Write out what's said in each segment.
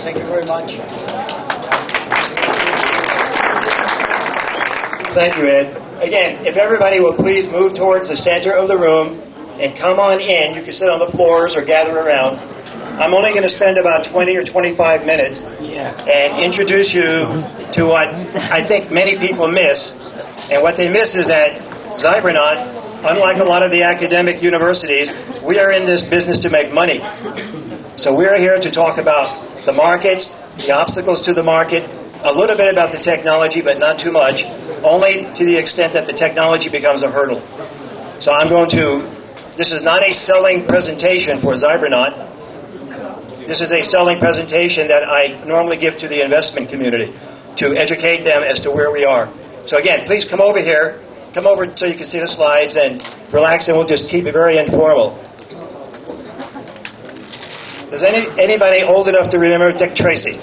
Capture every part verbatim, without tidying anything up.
Thank you very much. Thank you, Ed. Again, if everybody will please move towards the center of the room and come on in. You can sit on the floors or gather around. I'm only going to spend about twenty or twenty-five minutes and introduce you to what I think many people miss. And what they miss is that Zybernaut, unlike a lot of the academic universities, we are in this business to make money. So we're here to talk about the markets, the obstacles to the market, a little bit about the technology, but not too much, only to the extent that the technology becomes a hurdle. So I'm going to, this is not a selling presentation for Zybernaut. This is a selling presentation that I normally give to the investment community to educate them as to where we are. So again, please come over here, come over so you can see the slides and relax, and we'll just keep it very informal. Is any anybody old enough to remember Dick Tracy?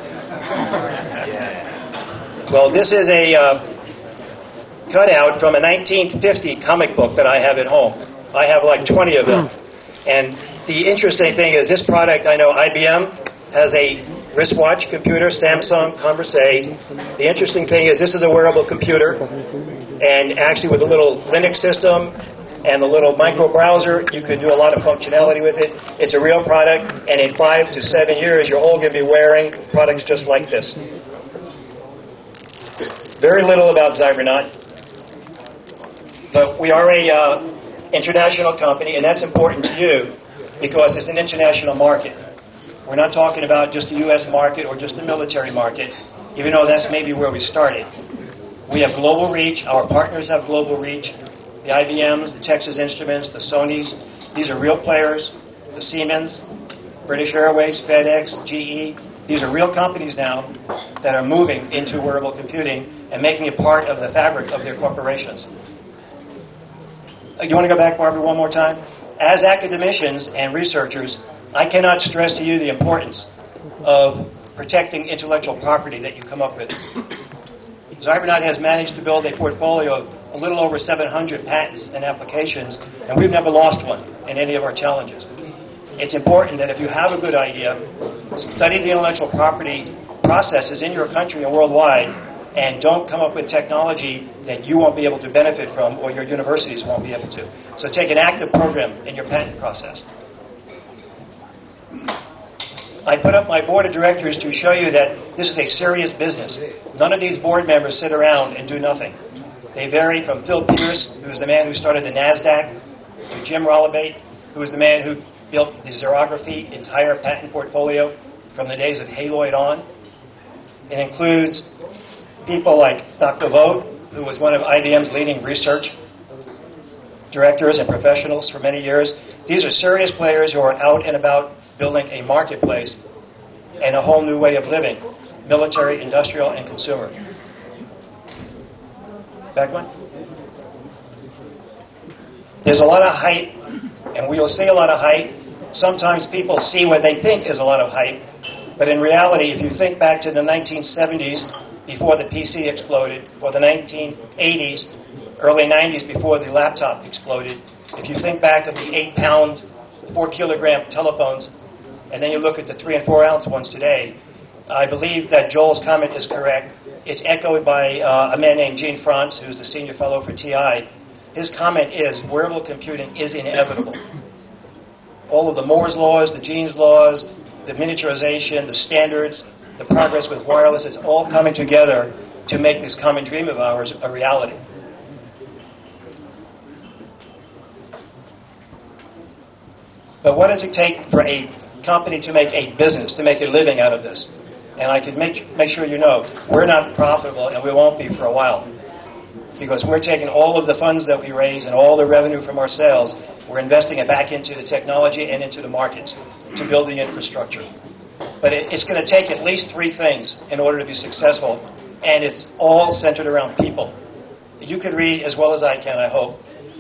Well, this is a uh, cutout from a nineteen fifty comic book that I have at home. I have like twenty of them. And the interesting thing is this product, I know I B M has a wristwatch computer, Samsung Converse. The interesting thing is this is a wearable computer, and actually with a little Linux system and the little micro browser, you can do a lot of functionality with it. It's a real product, and in five to seven years, you're all going to be wearing products just like this. Very little about Zybernaut, but we are a uh, international company, and that's important to you because it's an international market. We're not talking about just the U S market or just the military market, even though that's maybe where we started. We have global reach. Our partners have global reach. The I B Ms, the Texas Instruments, the Sonys, these are real players. The Siemens, British Airways, FedEx, G E, these are real companies now that are moving into wearable computing and making it part of the fabric of their corporations. You want to go back, Barbara, one more time? As academicians and researchers, I cannot stress to you the importance of protecting intellectual property that you come up with. Zybernaut has managed to build a portfolio of a little over seven hundred patents and applications, and we've never lost one in any of our challenges. It's important that if you have a good idea, study the intellectual property processes in your country and worldwide, and don't come up with technology that you won't be able to benefit from or your universities won't be able to. So take an active program in your patent process. I put up my board of directors to show you that this is a serious business. None of these board members sit around and do nothing. They vary from Phil Pierce, who is the man who started the NASDAQ, to Jim Rolabate, who is the man who built the Xerography entire patent portfolio from the days of Haloid on. It includes people like Doctor Vogt, who was one of I B M's leading research directors and professionals for many years. These are serious players who are out and about building a marketplace and a whole new way of living, military, industrial, and consumer. Back one. There's a lot of hype, and we will see a lot of hype. Sometimes people see what they think is a lot of hype, but in reality, if you think back to the nineteen seventies, before the P C exploded, or the nineteen eighties, early nineties, before the laptop exploded, if you think back of the eight-pound, four-kilogram telephones, and then you look at the three- and four-ounce ones today, I believe that Joel's comment is correct. It's echoed by uh, a man named Gene Frantz, who's the senior fellow for T I. His comment is, wearable computing is inevitable. All of the Moore's laws, the Gene's laws, the miniaturization, the standards, the progress with wireless, it's all coming together to make this common dream of ours a reality. But what does it take for a company to make a business, to make a living out of this? And I can make, make sure you know, we're not profitable, and we won't be for a while. Because we're taking all of the funds that we raise and all the revenue from our sales, we're investing it back into the technology and into the markets to build the infrastructure. But it, it's going to take at least three things in order to be successful, and it's all centered around people. You can read as well as I can, I hope.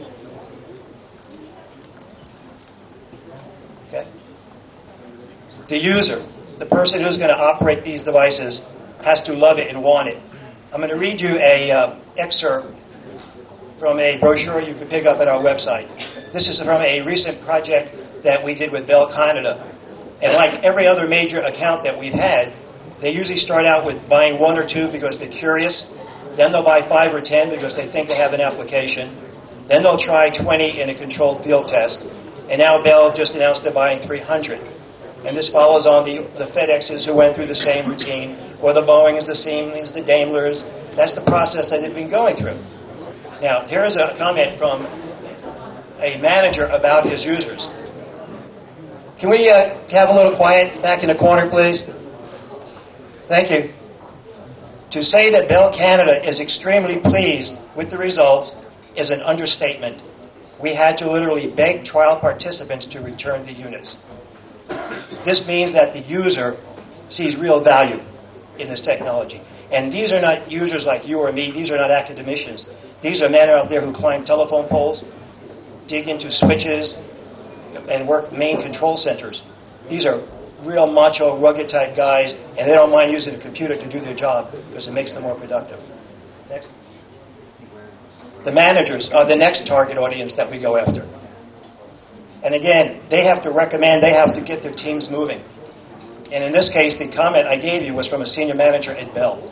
Okay. The user, the person who's going to operate these devices, has to love it and want it. I'm going to read you a uh, excerpt from a brochure you can pick up at our website. This is from a recent project that we did with Bell Canada. And like every other major account that we've had, They usually start out with buying one or two because they're curious. Then they'll buy five or ten because they think they have an application. Then they'll try twenty in a controlled field test. And now Bell just announced they're buying three hundred. And this follows on the, the FedExes who went through the same routine, or the Boeings, the Siemens, the Daimlers. That's the process that they've been going through. Now, here's a comment from a manager about his users. Can we uh, have a little quiet back in the corner, please? Thank you. To say that Bell Canada is extremely pleased with the results is an understatement. We had to literally beg trial participants to return the units. This means that the user sees real value in this technology. And these are not users like you or me. These are not academicians. These are men out there who climb telephone poles, dig into switches, and work main control centers. These are real macho, rugged type guys, and they don't mind using a computer to do their job because it makes them more productive. Next. The managers are the next target audience that we go after. And again, they have to recommend, they have to get their teams moving. And in this case, the comment I gave you was from a senior manager at Bell.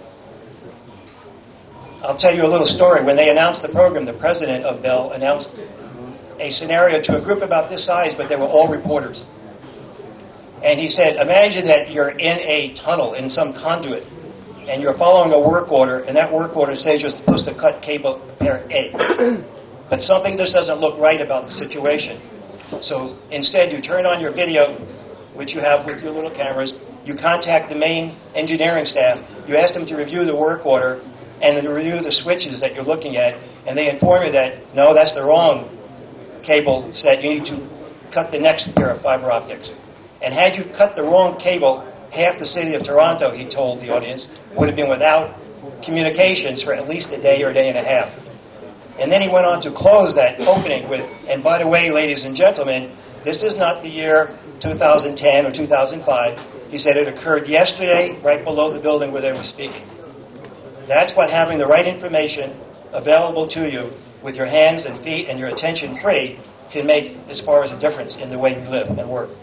I'll tell you a little story. When they announced the program, the president of Bell announced a scenario to a group about this size, but they were all reporters. And he said, imagine that you're in a tunnel, in some conduit, and you're following a work order, and that work order says you're supposed to cut cable pair A. But something just doesn't look right about the situation. So instead, you turn on your video, which you have with your little cameras, you contact the main engineering staff, you ask them to review the work order, and then review the switches that you're looking at, and they inform you that, no, that's the wrong cable set, you need to cut the next pair of fiber optics. And had you cut the wrong cable, half the city of Toronto, he told the audience, would have been without communications for at least a day or a day and a half. And then he went on to close that opening with, and by the way, ladies and gentlemen, this is not the year two thousand ten or two thousand five. He said it occurred yesterday right below the building where they were speaking. That's what having the right information available to you with your hands and feet and your attention free can make as far as a difference in the way we live and work.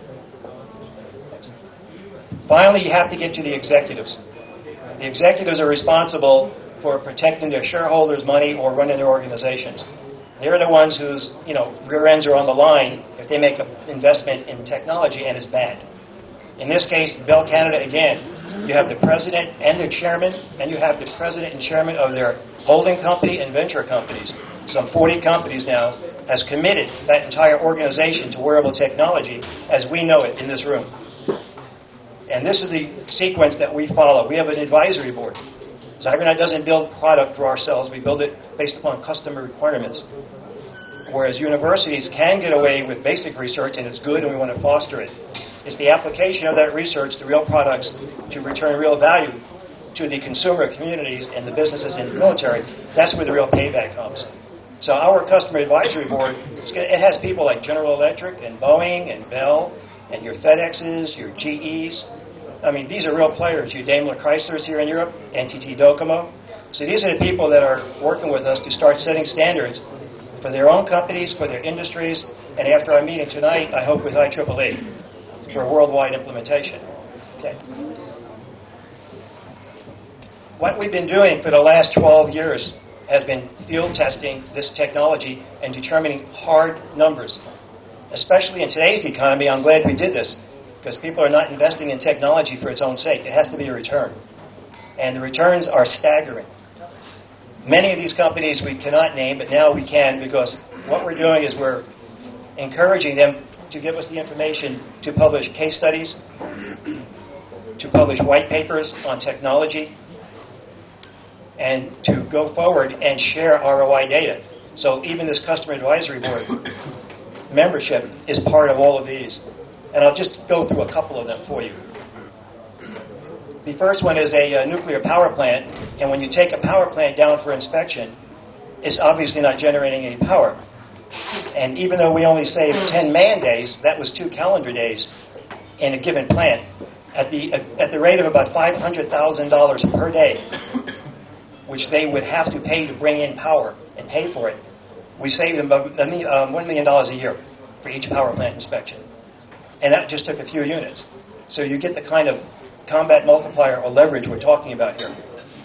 Finally, you have to get to the executives. The executives are responsible for protecting their shareholders' money or running their organizations. They're the ones whose, you know, rear ends are on the line if they make an investment in technology and it's bad. In this case, Bell Canada, again, you have the president and their chairman, and you have the president and chairman of their holding company and venture companies. Some forty companies now has committed that entire organization to wearable technology as we know it in this room. And this is the sequence that we follow. We have an advisory board. Cybernet doesn't build product for ourselves. We build it based upon customer requirements. Whereas universities can get away with basic research, and it's good, and we want to foster it. It's the application of that research to real products to return real value to the consumer communities and the businesses in the military. That's where the real payback comes. So our customer advisory board, it has people like General Electric and Boeing and Bell and your FedExes, your G Es. I mean, these are real players. Your Daimler Chryslers here in Europe, N T T Docomo. So these are the people that are working with us to start setting standards for their own companies, for their industries, and after our meeting tonight, I hope with I triple E for a worldwide implementation. Okay. What we've been doing for the last twelve years has been field testing this technology and determining hard numbers. Especially in today's economy, I'm glad we did this, because people are not investing in technology for its own sake. It has to be a return. And the returns are staggering. Many of these companies we cannot name, but now we can, because what we're doing is we're encouraging them to give us the information to publish case studies, to publish white papers on technology, and to go forward and share R O I data. So even this customer advisory board membership is part of all of these. And I'll just go through a couple of them for you. The first one is a, a nuclear power plant, and when you take a power plant down for inspection, it's obviously not generating any power. And even though we only saved ten man days, that was two calendar days in a given plant. At the at the rate of about five hundred thousand dollars per day, which they would have to pay to bring in power and pay for it, we saved them about um, one million dollars a year for each power plant inspection. And that just took a few units. So you get the kind of combat multiplier or leverage we're talking about here.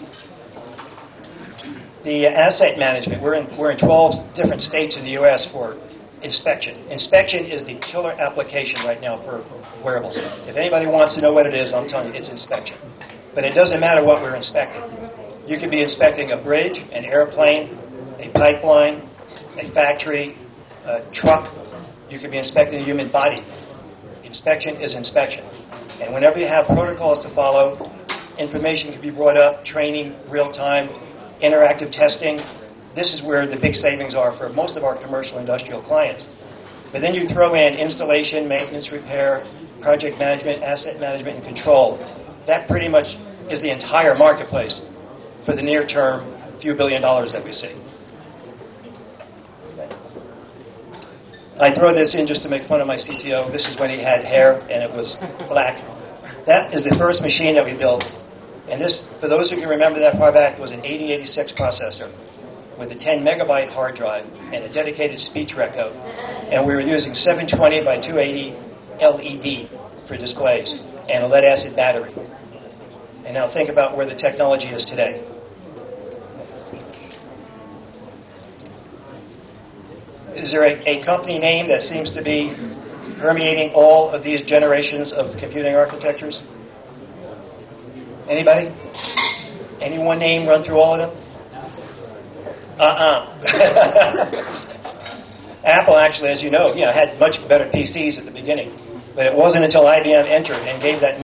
The asset management, we're in, we're in twelve different states in the U S for inspection. Inspection is the killer application right now for wearables. If anybody wants to know what it is, I'm telling you, it's inspection. But it doesn't matter what we're inspecting. You could be inspecting a bridge, an airplane, a pipeline, a factory, a truck. You could be inspecting the human body. Inspection is inspection. And whenever you have protocols to follow, information can be brought up, training, real-time, interactive testing. This is where the big savings are for most of our commercial industrial clients. But then you throw in installation, maintenance, repair, project management, asset management, and control. That pretty much is the entire marketplace for the near term few billion dollars that we see. I throw this in just to make fun of my C T O. This is when he had hair and it was black. That is the first machine that we built. And this, for those who can remember that far back, was an eighty eighty-six processor with a ten megabyte hard drive and a dedicated speech reco. And we were using seven twenty by two eighty L E D for displays and a lead acid battery. And now think about where the technology is today. Is there a, a company name that seems to be permeating all of these generations of computing architectures? Anybody? Any one name run through all of them? Uh-uh. Apple actually, as you know, you know, had much better P Cs at the beginning. But it wasn't until I B M entered and gave that